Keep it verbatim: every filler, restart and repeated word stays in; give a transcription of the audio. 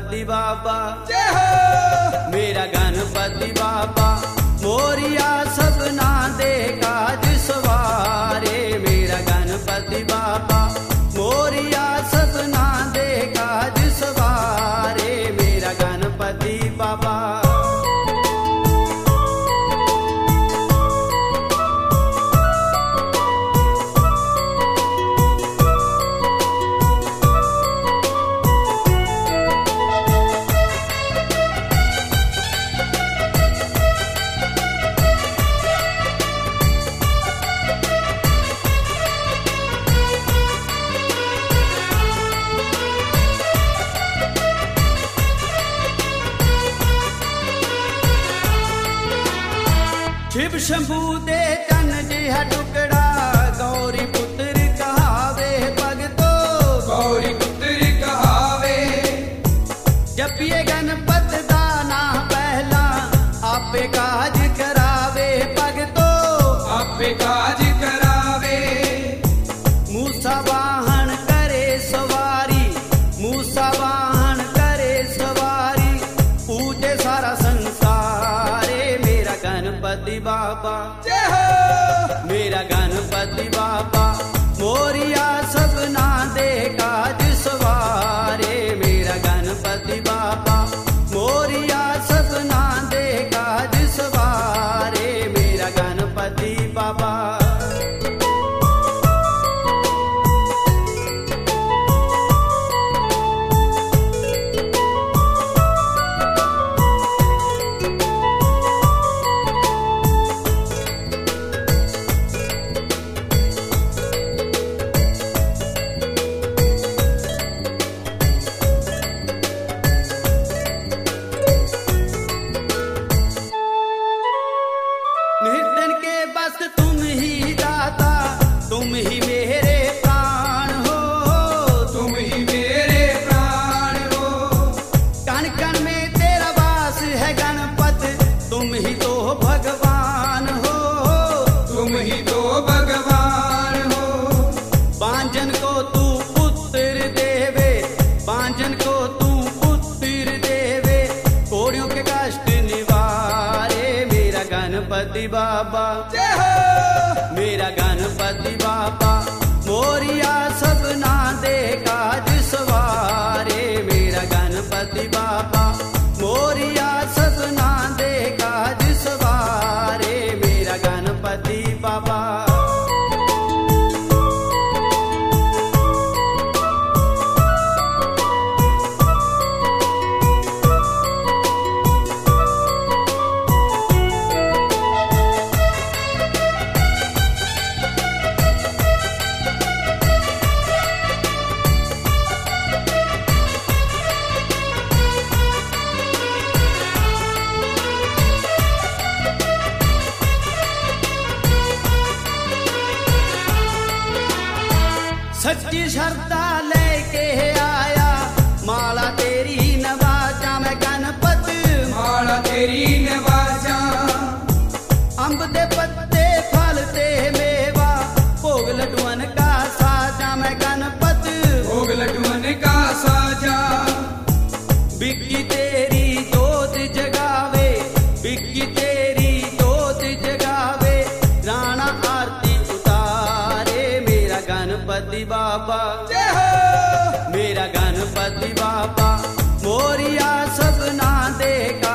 गणपति बाबा जय हो। मेरा गणपति बाबा मोरिया सबना दे काज सवारे। मेरा गणपति बाबा मोरिया सबना दे काज सवारे। मेरा गणपति बाबा शिव शंभू दे तन जिहा टुकड़ा गौरी पुत्र कहावे भगतो। गौरी पुत्र कहावे जपिए गणपत दाना पहला आपे काज करावे भगतो। आपे काज करावे मूसा वाहन करे सवारी। मूसा वाहन करे सवारी पूजे सारा संसारे। मेरा गणपति बाबा जय हो। मेरा गणपति बाबा मोरिया सबना दे काज सवारे। मेरा गणपति बाबा मोरिया सबना दे काज सवारे। मेरा गणपति बाबा निर्धन के बस तुम ही दाता। तुम ही मेरे प्राण हो। तुम ही मेरे प्राण हो। कण कण में तेरा वास है गणपत। तुम ही तो भगवान हो। तुम ही तो भगवान हो। बांझन को तू पुत्र देवे। बांझन को तू पुत्र देवे कोड़ियों के कष्ट निवारे। मेरा गणपति बाबा जय हो। मेरा गणपति बाबा मोरिया सबना दे काज सवारे। मेरा गणपति बाबा मोरिया सबना दे काज सवारे। मेरा गणपति बाबा सच्ची श्रद्धा लेके आया माला तेरी नवाजा मैं गणपत। माला तेरी नवाजा अम्ब दे पत्ते फल ते मेवा भोग लड्डुअन का साजा मैं गणपत। भोग लड्डुअन का साजा बिक्की तेरी जोत जगावे। बिक्की तेरी जोत जगावे राणा आरती उतारे। मेरा गणपति बाबा जय हो। मेरा गणपति बाबा मोरिया सबना दे